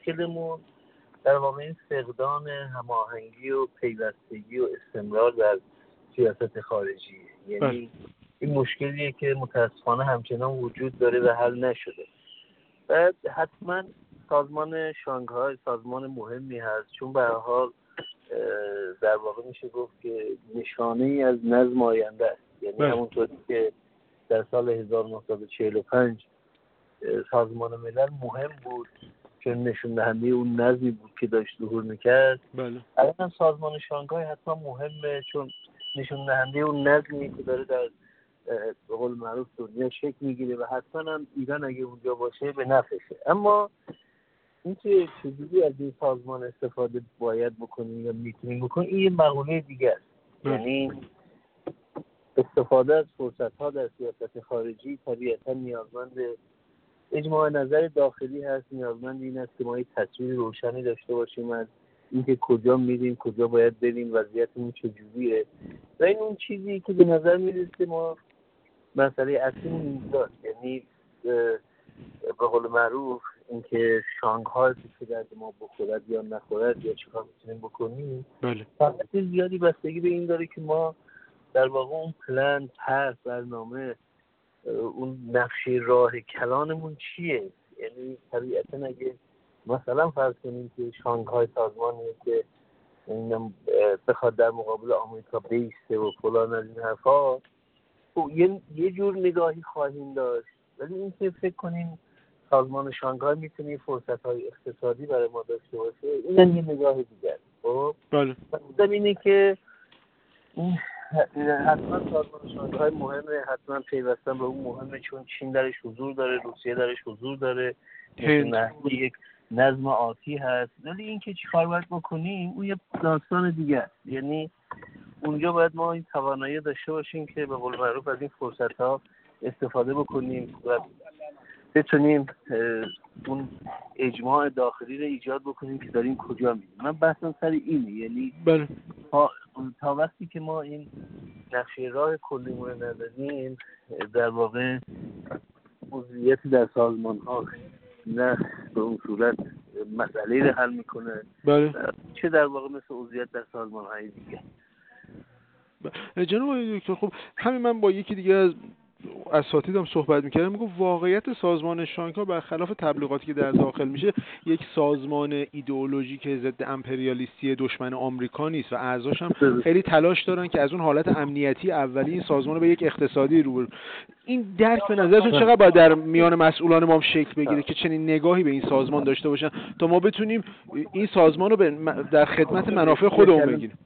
مشکلمون در واقع این فقدان هماهنگی و پیوستگی و استمرار در سیاست خارجی، یعنی این مشکلیه که متاسفانه همچنان وجود داره و حل نشده. و حتما سازمان شانگهای سازمان مهمی هست، چون به هر حال در واقع میشه گفت که نشانه ای از نظم آینده است. یعنی همونطوری که در سال 1945 سازمان ملل مهم بود چون نشون دهنده اون نظمی بود که داشت ظهور میکرد، الان سازمان شانگهای حتما مهمه چون نشون دهنده اون نظمی که داره در به قول معروف دنیا شکل میگیره و حتما هم ایران اگه اونجا باشه به نفعشه. اما اینکه چجوری از این سازمان استفاده باید بکنیم یا میتونیم بکنیم، این یه مقوله دیگه است. یعنی استفاده از فرصت‌ها در سیاست خارجی طبیعتاً نیازمند اجماع نظر داخلی هست، نیازمند این است که ما یک تصویر روشنی داشته باشیم از اینکه کجا میریم، کجا باید بریم، وضعیتمون چجوریه. و این اون چیزی که به نظر میرسه ما مسئله اصلیمون اینجاست. یعنی به قول معروف اینکه شانگهای که درد ما بخورد یا نخورد یا چیکار میتونیم بکنیم، فقط زیادی بستگی به این داره که ما در واقع اون پلن، طرح، برنامه، اون نقشه راه کلانمون چیه. یعنی طبیعتاً اگه مثلا فرض کنیم که شانگهای سازمانیه که بخواد در مقابل آمریکا بیسته و فلان از این حرفا، یه جور نگاهی خواهیم داشت. ولی این که فکر کنیم سازمان شانگهای میتونه فرصت‌های اقتصادی برای ما داشته باشه، این یه نگاه دیگه. خب اینه که حتما سازمان شانگهای مهمه، حتما پیوستن به اون مهمه چون چین درش حضور داره، روسیه درش حضور داره، یک نظم آتی هست. ولی این که چی کار باید بکنیم اون یه داستان دیگه است. یعنی اونجا باید ما این توانایی داشته باشیم که به قول معروف از این فرصت‌ها استفاده بکنیم و بتونیم اون اجماع داخلی رو ایجاد بکنیم که داریم کجا میریم. من بحثم سر اینه. یعنی تا وقتی که ما این نقشه راه کلیمون رو نداریم، در واقع عضویتی در سازمان ها نه به اون صورت مسئله رو حل میکنه، چه در واقع مثل عضویت در سازمان های دیگه. جناب دکتر، خب همین من با یکی دیگه از اساتیدم صحبت میکردم، میگم واقعیت سازمان شانگها برخلاف تبلیغاتی که در داخل میشه یک سازمان ایدئولوژیک ضد امپریالیستی دشمن آمریکا نیست و اعضاش هم خیلی تلاش دارن که از اون حالت امنیتی اولی این سازمان رو به یک اقتصادی رو این درک به نظرتون چقدر باید در میان مسئولان ما شکل بگیره که چنین نگاهی به این سازمان داشته باشن تا ما بتونیم این سازمان رو در خدمت منافع خودمون بگیریم؟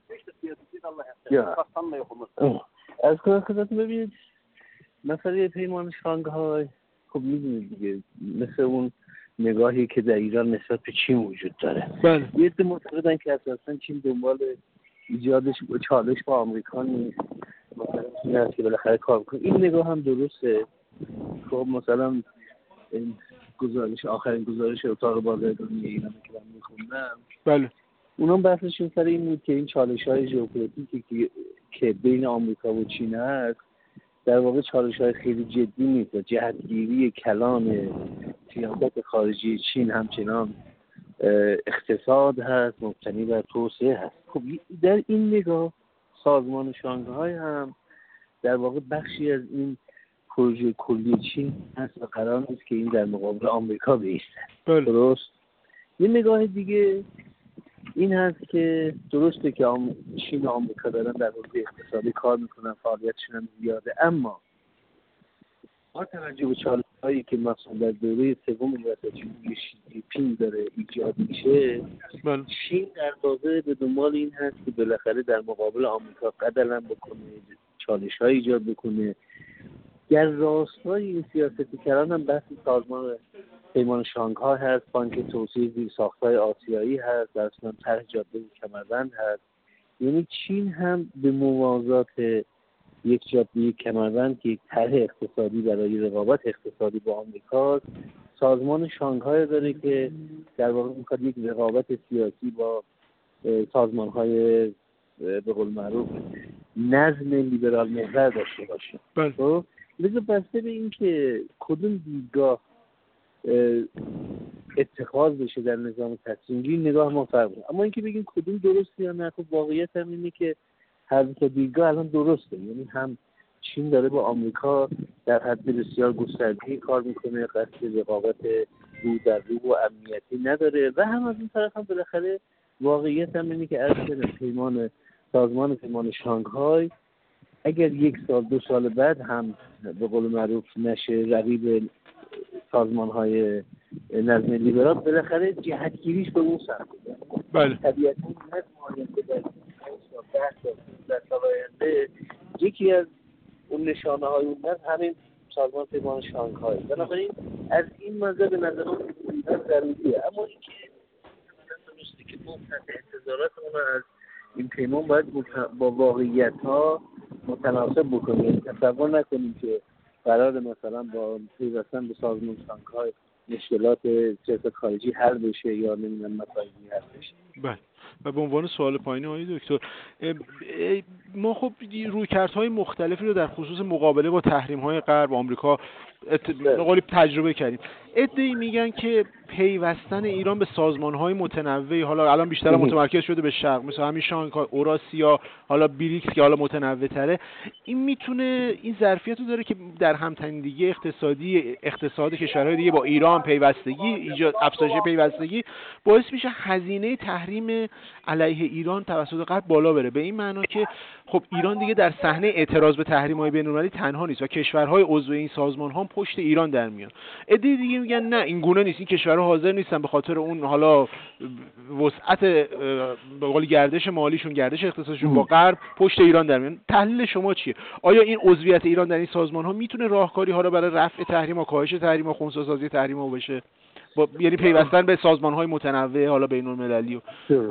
از خدمت ببینید مسئله پیمان شانگهای خب میدونید دیگه مثل اون نگاهی که در ایران نسبت به چین وجود داره. یه عده معتقدن که اساساً چین دنبال ایجادش چالش با آمریکا نیست، مثلا این است که بالاخره کار کنه. این نگاه هم درسته. خب مثلا این آخرین گزارش اتاق بازرگانی ایران که من میخوندم، اونا بحثشون سر این بود که این چالش‌های ژئوپلیتیکی که بین آمریکا و چین هست در واقع چالش‌های خیلی جدی نیست و جهتگیری کلان سیاست خارجی چین همچنان اقتصاد هست، مبتنی بر توسعه هست. خب در این نگاه سازمان شانگهای هم در واقع بخشی از این پروژه کلی چین هست و قرار نیست که این در مقابل آمریکا بایسته. درست؟ یه نگاه دیگه این هست که درسته که چین و آمریکا دارن در حوزه اقتصادی کار میکنن، فعالیتشون هم زیاده، اما با توجه به چالش‌هایی که مثلا در دوره سوم ریاست جمهوری شی جی پینگ داره ایجاد میشه، چین در واقع به دنبال این هست که بالاخره در مقابل آمریکا قدم بکنه، چالش‌های ایجاد بکنه. در راستای این سیاستی کردن هم بحث سازمان پیمان شانگهای هست، بانک توسعه زیرساخت‌های آسیایی هست، در اصلا طرح جاده کمربند هست. یعنی چین هم به موازات یک جاده کمربند که یک طرح اقتصادی برای رقابت اقتصادی با آمریکا، سازمان شانگهای داره که در واقع می‌خواد یک رقابت سیاسی با سازمان‌های به قول معروف نظم لیبرال محور داشته باشه. خب لذا بسته به این که کدوم دیدگاه اتخاذ بشه در نظام تصمیم گیری نگاه ما فرق کنه. اما اینکه بگیم کدوم درسته یا نه، خب واقعیت هم اینه که هر دو تا دیدگاه الان درسته. یعنی هم چین داره با آمریکا در حد بسیار گسترده‌ای کار میکنه، قصد رقابت رو در رو و امنیتی نداره، و هم از این طرف هم بالاخره واقعیت هم اینه که از سازمان پیمان شانگهای اگر 1 سال 2 سال بعد هم به قول معروف نشه رقیب سازمان‌های نظم لیبرال، بالاخره جهتگیریش به اون سمت بوده. بله. طبیعتاً نه آینده در 5 سال 10 سال 15 سال آینده یکی از اون نشانه‌های اون همین سازمان پیمان شانگهای. بنابراین از این منظر به نظر من ضروریه. اما اینکه درسته که ما انتظاراتمون از این پیمان باید با واقعیت‌ها متناسب بکنیم. تصور نکنیم که قرار مثلا با پیوستن به سازمان شانگهای مشکلات سیاست خارجی حل بشه یا نمیدونم مسائلی حل بشه. بله. و به عنوان سوال پایانی آقای دکتر، ما خب رویکردهای مختلفی رو در خصوص مقابله با تحریم‌های غرب آمریکا قالی تجربه کردیم. عده‌ای میگن که پیوستن ایران به سازمان‌های متنوعی، حالا الان بیشتر متمرکز شده به شرق، مثل همین شانگهای، اوراسیا، حالا بریکس که حالا متنوع‌تره، این میتونه این ظرفیت رو داره که در همتنیدگی اقتصاد کشورهای دیگه با ایران پیوستگی ایجاد، افزایش پیوستگی باعث میشه هزینه تحریم علیه ایران توسط غرب بالا بره. به این معنا که خب ایران دیگه در صحنه اعتراض به تحریم‌های بین‌المللی تنها نیست و کشورهای عضو این سازمان‌ها پشت ایران در میان. عده دیگه میگن نه این گونه نیست، این کشورها حاضر نیستن به خاطر اون حالا وسعت به قول گردش مالیشون، گردش اقتصادشون با غرب پشت ایران در میان. تحلیل شما چیه؟ آیا این عضویت ایران در این سازمان‌ها میتونه راهکاری حالا برای رفع تحریم، کاهش تحریم و خنثی‌سازی تحریم بشه؟ یعنی پیوستن به سازمان‌های متنوع حالا بین‌المللی.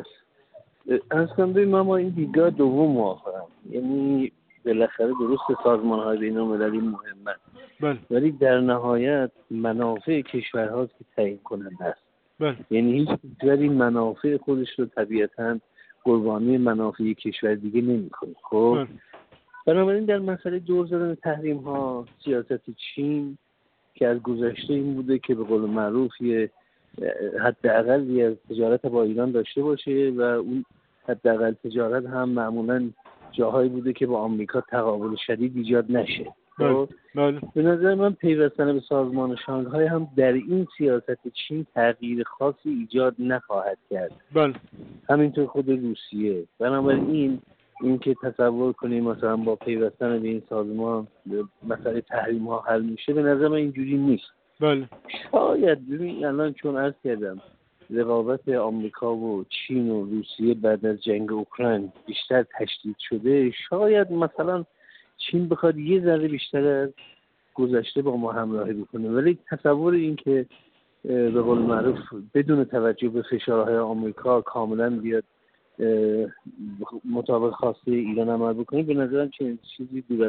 اصلا ما این دیدگاه دوم موافقم. یعنی بالاخره درست سازمان‌های بین‌المللی مهمه، بله، ولی در نهایت منافع کشورهاست که تعیین کننده است. بله. یعنی هیچ کشوری منافع خودش رو طبیعتاً قربانی منافع کشور دیگه نمی‌کنه. خب بنابراین در مسئله دور زدن تحریم‌ها، سیاست چین که از گذشته این بوده که به قول معروف یه حداقلی از تجارت با ایران داشته باشه و اون حداقل تجارت هم معمولاً جاهایی بوده که با آمریکا تقابل شدید ایجاد نشه. بله. به نظر من پیوستن به سازمان شانگهای هم در این سیاست چین تغییر خاصی ایجاد نخواهد کرد. بله. همینطور خود روسیه. بنابراین این که تصور کنیم مثلا با پیوستن به این سازمان مسئله تحریم ها حل میشه، به نظر من اینجوری نیست. بله. شاید ببین الان چون عرض کردم رقابت آمریکا و چین و روسیه بعد از جنگ اوکراین بیشتر تشدید شده، شاید مثلا چین بخواد یه ذره بیشتر از گذشته با ما همراهی بکنه، ولی تصور این که به قول معروف بدون توجه به فشارهای آمریکا کاملا بیاد مطابق خواسته ایران عمل بکنه، به نظرم چیزی دور